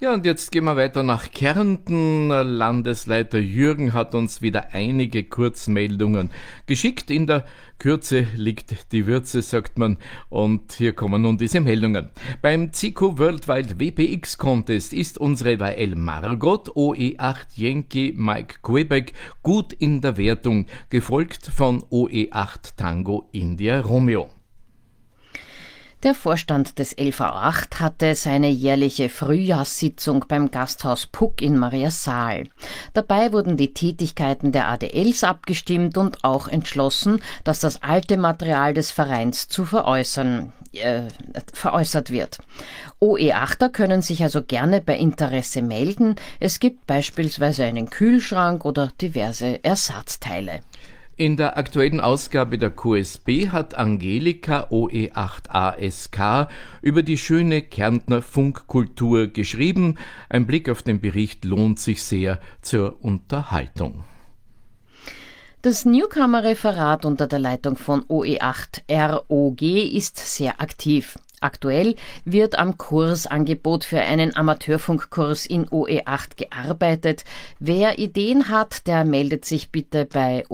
Ja, und jetzt gehen wir weiter nach Kärnten. Landesleiter Jürgen hat uns wieder einige Kurzmeldungen geschickt. In der Kürze liegt die Würze, sagt man. Und hier kommen nun diese Meldungen. Beim Zico Worldwide WPX Contest ist unsere YL Margot OE8 Yankee Mike Quebec gut in der Wertung, gefolgt von OE8 Tango India Romeo. Der Vorstand des LV8 hatte seine jährliche Frühjahrssitzung beim Gasthaus Puck in Mariasaal. Dabei wurden die Tätigkeiten der ADLs abgestimmt und auch entschlossen, dass das alte Material des Vereins veräußert wird. OE8er können sich also gerne bei Interesse melden. Es gibt beispielsweise einen Kühlschrank oder diverse Ersatzteile. In der aktuellen Ausgabe der QSB hat Angelika OE8ASK über die schöne Kärntner Funkkultur geschrieben. Ein Blick auf den Bericht lohnt sich sehr zur Unterhaltung. Das Newcomer-Referat unter der Leitung von OE8 ROG ist sehr aktiv. Aktuell wird am Kursangebot für einen Amateurfunkkurs in OE8 gearbeitet. Wer Ideen hat, der meldet sich bitte bei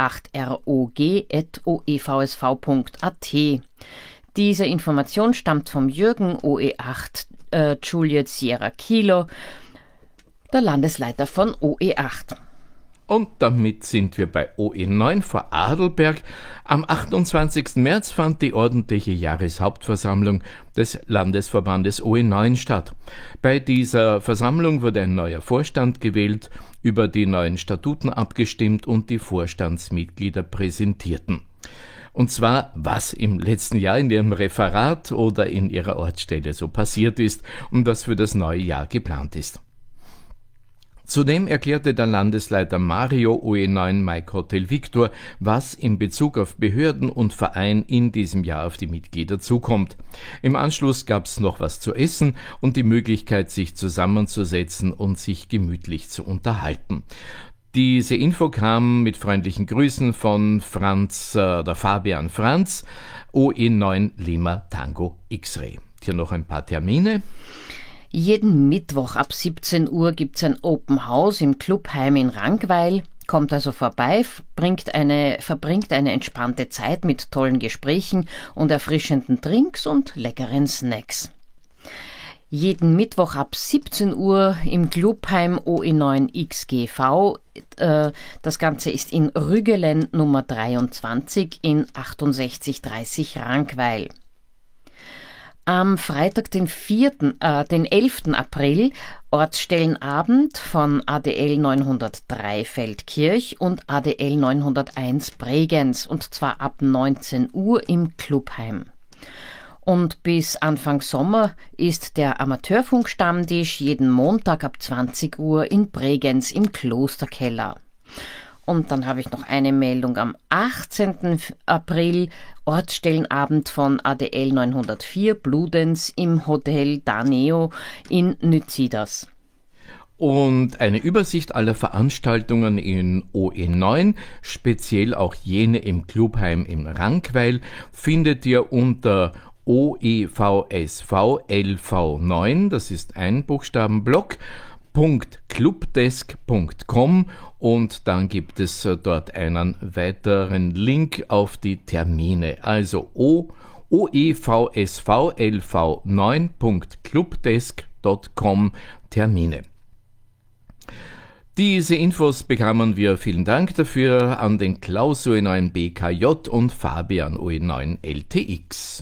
oe8rog@oevsv.at. Diese Information stammt vom Jürgen OE8 Juliet Sierra Kilo, der Landesleiter von OE8. Und damit sind wir bei OE9 vor Adelberg. Am 28. März fand die ordentliche Jahreshauptversammlung des Landesverbandes OE9 statt. Bei dieser Versammlung wurde ein neuer Vorstand gewählt, über die neuen Statuten abgestimmt und die Vorstandsmitglieder präsentierten. Und zwar, was im letzten Jahr in ihrem Referat oder in ihrer Ortsstelle so passiert ist und was für das neue Jahr geplant ist. Zudem erklärte der Landesleiter Mario OE9 Mike Hotel Victor, was in Bezug auf Behörden und Verein in diesem Jahr auf die Mitglieder zukommt. Im Anschluss gab es noch was zu essen und die Möglichkeit, sich zusammenzusetzen und sich gemütlich zu unterhalten. Diese Info kam mit freundlichen Grüßen von Fabian Franz, OE9 Lima Tango X-Ray. Hier noch ein paar Termine. Jeden Mittwoch ab 17 Uhr gibt es ein Open House im Clubheim in Rankweil. Kommt also vorbei, verbringt eine entspannte Zeit mit tollen Gesprächen und erfrischenden Drinks und leckeren Snacks. Jeden Mittwoch ab 17 Uhr im Clubheim OE9 XGV. Das Ganze ist in Rügelen Nummer 23 in 6830 Rankweil. Am Freitag, den 11. April, Ortsstellenabend von ADL 903 Feldkirch und ADL 901 Bregenz, und zwar ab 19 Uhr im Clubheim. Und bis Anfang Sommer ist der Amateurfunkstammtisch jeden Montag ab 20 Uhr in Bregenz im Klosterkeller. Und dann habe ich noch eine Meldung am 18. April, Ortsstellenabend von ADL 904 Bludenz im Hotel Daneo in Nützidas. Und eine Übersicht aller Veranstaltungen in OE9, speziell auch jene im Clubheim in Rankweil, findet ihr unter OEVSV-LV9, das ist ein Buchstabenblock, .clubdesk.com, und dann gibt es dort einen weiteren Link auf die Termine. Also oevsvlv9.clubdesk.com Termine. Diese Infos bekamen wir, vielen Dank dafür, an den Klaus OE9 BKJ und Fabian OE9 LTX.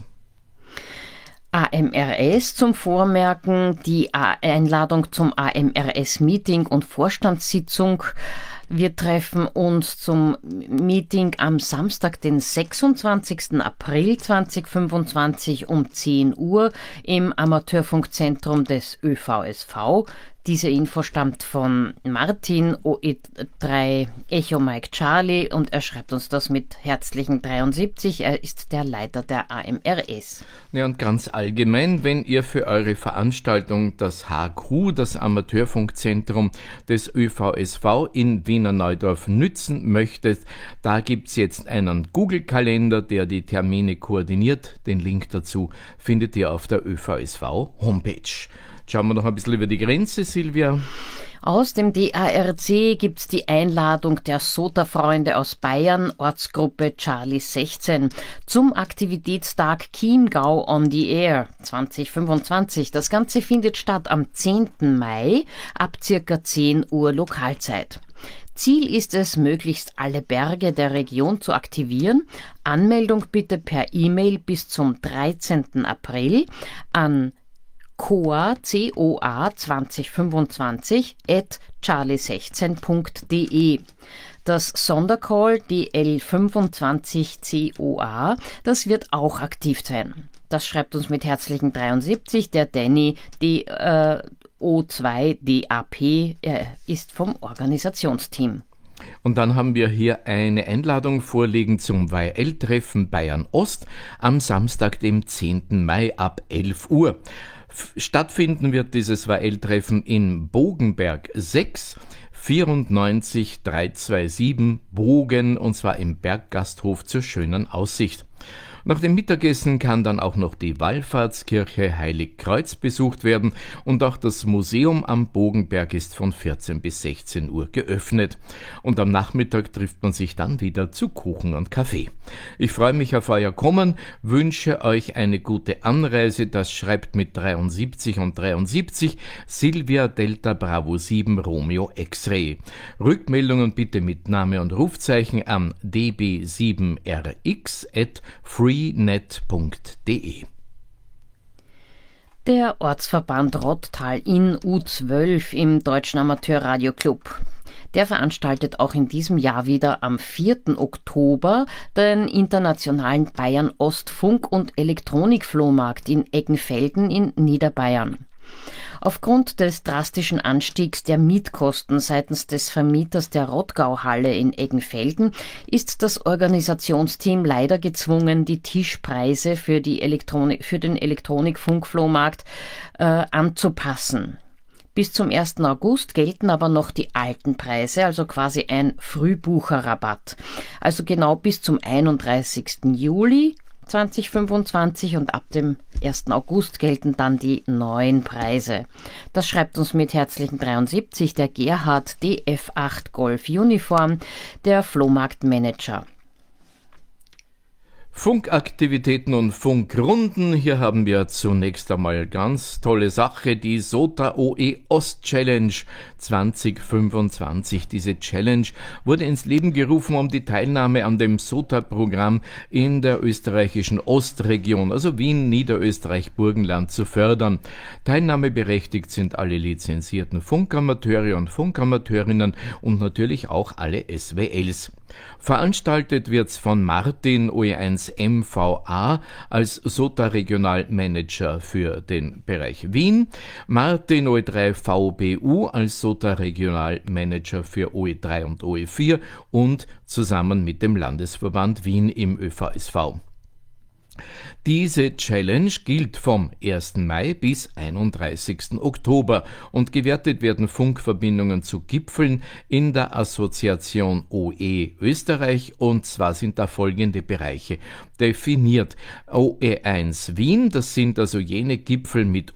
AMRS zum Vormerken, die Einladung zum AMRS-Meeting und Vorstandssitzung. Wir treffen uns zum Meeting am Samstag, den 26. April 2025 um 10 Uhr im Amateurfunkzentrum des ÖVSV. Diese Info stammt von Martin OE3 Echo Mike Charlie und er schreibt uns das mit herzlichen 73. Er ist der Leiter der AMRS. Ja, und ganz allgemein, wenn ihr für eure Veranstaltung das HQ, das Amateurfunkzentrum des ÖVSV in Wiener Neudorf nützen möchtet, da gibt es jetzt einen Google-Kalender, der die Termine koordiniert. Den Link dazu findet ihr auf der ÖVSV-Homepage. Schauen wir noch ein bisschen über die Grenze, Silvia. Aus dem DARC gibt es die Einladung der SOTA-Freunde aus Bayern, Ortsgruppe Charlie 16, zum Aktivitätstag Chiemgau on the Air 2025. Das Ganze findet statt am 10. Mai ab ca. 10 Uhr Lokalzeit. Ziel ist es, möglichst alle Berge der Region zu aktivieren. Anmeldung bitte per E-Mail bis zum 13. April an COA 2025 at charlie16.de. Das Sondercall DL25COA, das wird auch aktiv sein. Das schreibt uns mit herzlichen 73 der Danny O2DAP, er ist vom Organisationsteam. Und dann haben wir hier eine Einladung vorliegen zum YL-Treffen Bayern Ost am Samstag, dem 10. Mai ab 11 Uhr. Stattfinden wird dieses YL-Treffen in Bogenberg 6, 94 327 Bogen, und zwar im Berggasthof zur schönen Aussicht. Nach dem Mittagessen kann dann auch noch die Wallfahrtskirche Heiligkreuz besucht werden und auch das Museum am Bogenberg ist von 14 bis 16 Uhr geöffnet. Und am Nachmittag trifft man sich dann wieder zu Kuchen und Kaffee. Ich freue mich auf euer Kommen, wünsche euch eine gute Anreise. Das schreibt mit 73 und 73 Silvia Delta Bravo 7 Romeo X-Ray. Rückmeldungen bitte mit Name und Rufzeichen an db7rx@freenet.de. Der Ortsverband Rottal in U12 im Deutschen Amateurradio Club. Der veranstaltet auch in diesem Jahr wieder am 4. Oktober den internationalen Bayern Ost Funk- und Elektronikflohmarkt in Eggenfelden in Niederbayern. Aufgrund des drastischen Anstiegs der Mietkosten seitens des Vermieters der Rottgau-Halle in Eggenfelden ist das Organisationsteam leider gezwungen, die Tischpreise für den Elektronikfunkflohmarkt anzupassen. Bis zum 1. August gelten aber noch die alten Preise, also quasi ein Frühbucherrabatt. Also genau bis zum 31. Juli 2025 und ab dem 1. August gelten dann die neuen Preise. Das schreibt uns mit herzlichen 73 der Gerhard DF8 Golf Uniform, der Flohmarktmanager. Funkaktivitäten und Funkrunden. Hier haben wir zunächst einmal ganz tolle Sache, die SOTA OE Ost Challenge 2025. Diese Challenge wurde ins Leben gerufen, um die Teilnahme an dem SOTA-Programm in der österreichischen Ostregion, also Wien, Niederösterreich, Burgenland, zu fördern. Teilnahmeberechtigt sind alle lizenzierten Funkamateure und Funkamateurinnen und natürlich auch alle SWLs. Veranstaltet wird's von Martin OE1 MVA als SOTA-Regionalmanager für den Bereich Wien, Martin OE3 VBU als SOTA-Regionalmanager für OE3 und OE4 und zusammen mit dem Landesverband Wien im ÖVSV. Diese Challenge gilt vom 1. Mai bis 31. Oktober und gewertet werden Funkverbindungen zu Gipfeln in der Assoziation OE Österreich, und zwar sind da folgende Bereiche definiert. OE1 Wien, das sind also jene Gipfel mit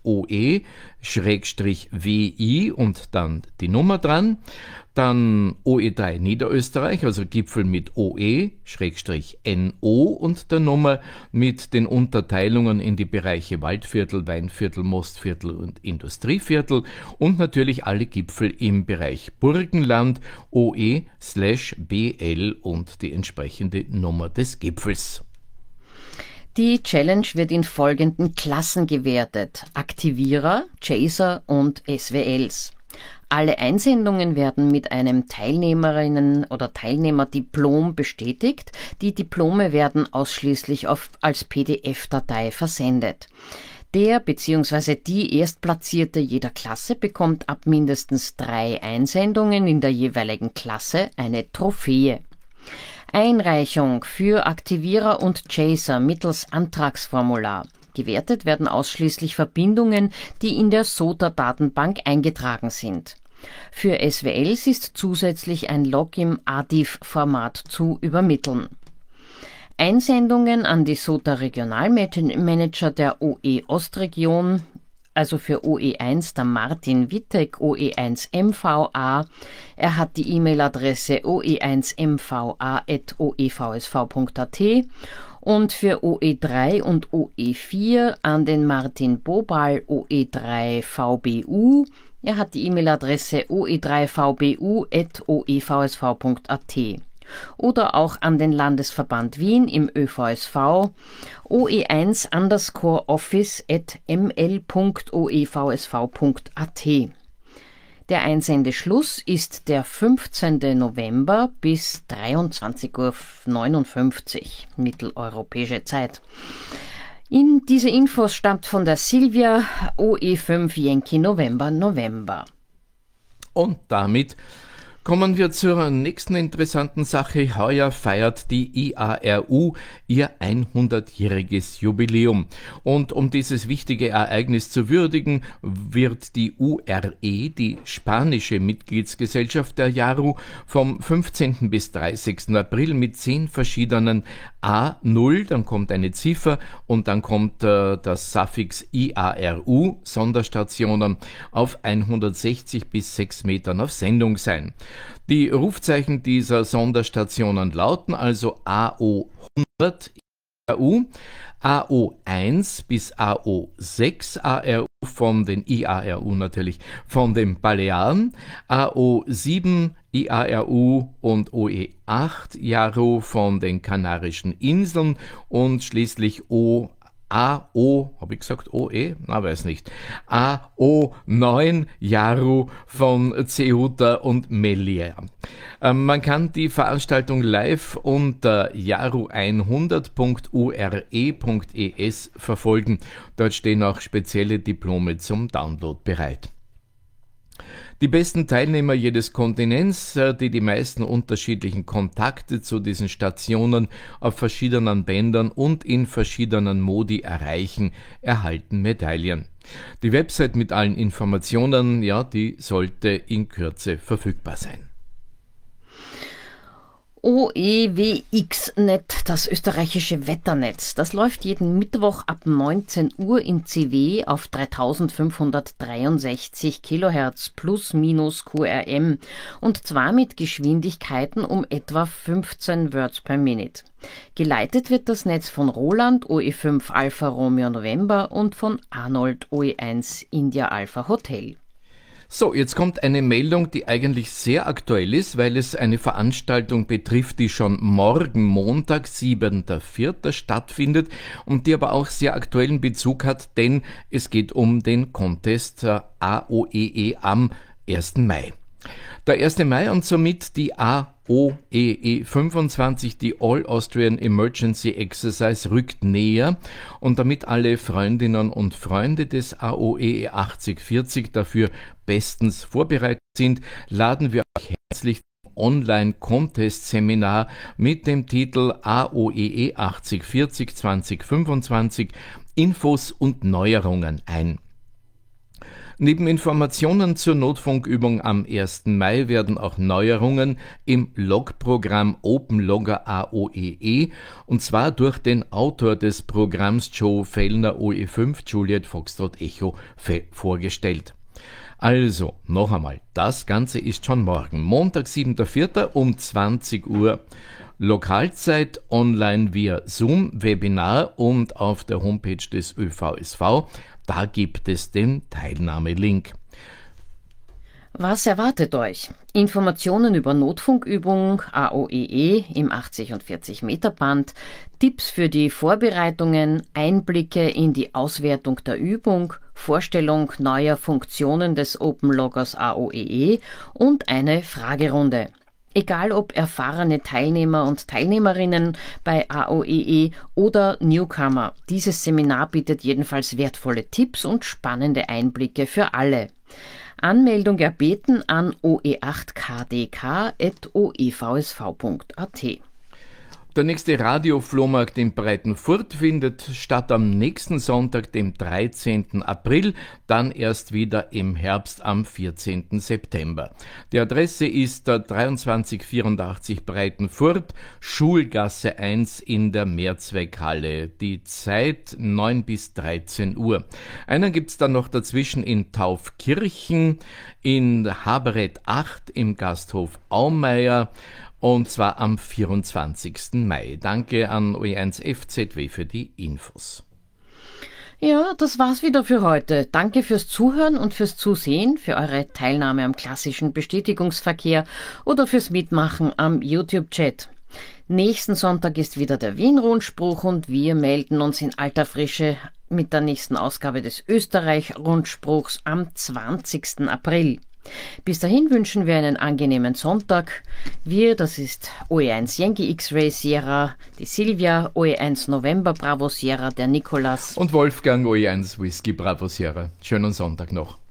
OE/WI und dann die Nummer dran. Dann OE3 Niederösterreich, also Gipfel mit OE/NO und der Nummer mit den Unterteilungen in die Bereiche Waldviertel, Weinviertel, Mostviertel und Industrieviertel und natürlich alle Gipfel im Bereich Burgenland, OE/BL und die entsprechende Nummer des Gipfels. Die Challenge wird in folgenden Klassen gewertet: Aktivierer, Chaser und SWLs. Alle Einsendungen werden mit einem Teilnehmerinnen- oder Teilnehmerdiplom bestätigt. Die Diplome werden ausschließlich als PDF-Datei versendet. Der bzw. die Erstplatzierte jeder Klasse bekommt ab mindestens 3 Einsendungen in der jeweiligen Klasse eine Trophäe. Einreichung für Aktivierer und Chaser mittels Antragsformular. Gewertet werden ausschließlich Verbindungen, die in der SOTA-Datenbank eingetragen sind. Für SWLs ist zusätzlich ein Log im ADIF-Format zu übermitteln. Einsendungen an die SOTA-Regionalmanager der OE Ostregion also für OE1 der Martin Wittek, OE1MVA. Er hat die E-Mail-Adresse oe1mva@oevsv.at und für OE3 und OE4 an den Martin Bobal, OE3VBU. Er hat die E-Mail-Adresse oe3vbu@oevsv.at oder auch an den Landesverband Wien im ÖVSV oe1_office@ml.oevsv.at. Der Einsendeschluss ist der 15. November bis 23:59 Uhr mitteleuropäische Zeit. Diese Infos stammt von der Silvia, OE5 Yankee November. Und damit kommen wir zur nächsten interessanten Sache. Heuer feiert die IARU ihr 100-jähriges Jubiläum. Und um dieses wichtige Ereignis zu würdigen, wird die URE, die spanische Mitgliedsgesellschaft der IARU, vom 15. bis 30. April mit 10 verschiedenen A0, dann kommt eine Ziffer und dann kommt das Suffix IARU, Sonderstationen, auf 160 bis 6 Metern auf Sendung sein. Die Rufzeichen dieser Sonderstationen lauten also AO 100 IARU, AO1 bis AO6 ARU von den IARU natürlich von den Balearen, AO7 IARU und OE8 IARU von den Kanarischen Inseln und schließlich AO, habe ich gesagt OE? Na, weiß nicht. AO9 Yaru von Ceuta und Melilla. Man kann die Veranstaltung live unter yaru100.ure.es verfolgen. Dort stehen auch spezielle Diplome zum Download bereit. Die besten Teilnehmer jedes Kontinents, die meisten unterschiedlichen Kontakte zu diesen Stationen auf verschiedenen Bändern und in verschiedenen Modi erreichen, erhalten Medaillen. Die Website mit allen Informationen, die sollte in Kürze verfügbar sein. OEWX-Net, das österreichische Wetternetz, das läuft jeden Mittwoch ab 19 Uhr in CW auf 3563 kHz plus minus QRM und zwar mit Geschwindigkeiten um etwa 15 Words per Minute. Geleitet wird das Netz von Roland OE5 Alpha Romeo November und von Arnold OE1 India Alpha Hotel. So, jetzt kommt eine Meldung, die eigentlich sehr aktuell ist, weil es eine Veranstaltung betrifft, die schon morgen Montag, 7.4. stattfindet und die aber auch sehr aktuellen Bezug hat, denn es geht um den Contest AOEE am 1. Mai. Der 1. Mai und somit die AOEE 25, die All Austrian Emergency Exercise, rückt näher und damit alle Freundinnen und Freunde des AOEE 8040 dafür bestens vorbereitet sind, laden wir euch herzlich zum Online-Contest-Seminar mit dem Titel AOEE 8040 2025 Infos und Neuerungen ein. Neben Informationen zur Notfunkübung am 1. Mai werden auch Neuerungen im Logprogramm OpenLogger AOEE und zwar durch den Autor des Programms Joe Fellner OE5 Juliet Foxtrot Echo vorgestellt. Also, noch einmal, das Ganze ist schon morgen, Montag, 7.4. um 20 Uhr. Lokalzeit online via Zoom-Webinar und auf der Homepage des ÖVSV. Da gibt es den Teilnahmelink. Was erwartet euch? Informationen über Notfunkübung AOEE im 80 und 40 Meter Band, Tipps für die Vorbereitungen, Einblicke in die Auswertung der Übung, Vorstellung neuer Funktionen des OpenLoggers AOEE und eine Fragerunde. Egal ob erfahrene Teilnehmer und Teilnehmerinnen bei AOEE oder Newcomer, dieses Seminar bietet jedenfalls wertvolle Tipps und spannende Einblicke für alle. Anmeldung erbeten an oe8kdk@oevsv.at. Der nächste Radioflohmarkt in Breitenfurt findet statt am nächsten Sonntag, dem 13. April, dann erst wieder im Herbst am 14. September. Die Adresse ist der 2384 Breitenfurt, Schulgasse 1 in der Mehrzweckhalle. Die Zeit 9 bis 13 Uhr. Einen gibt es dann noch dazwischen in Taufkirchen, in Habereth 8 im Gasthof Aumeier, und zwar am 24. Mai. Danke an OE1 FZW für die Infos. Ja, das war's wieder für heute. Danke fürs Zuhören und fürs Zusehen, für eure Teilnahme am klassischen Bestätigungsverkehr oder fürs Mitmachen am YouTube-Chat. Nächsten Sonntag ist wieder der Wien-Rundspruch und wir melden uns in alter Frische mit der nächsten Ausgabe des Österreich-Rundspruchs am 20. April. Bis dahin wünschen wir einen angenehmen Sonntag. Wir, das ist OE1 Yankee X-Ray Sierra, die Silvia, OE1 November Bravo Sierra, der Nikolas und Wolfgang, OE1 Whisky Bravo Sierra. Schönen Sonntag noch.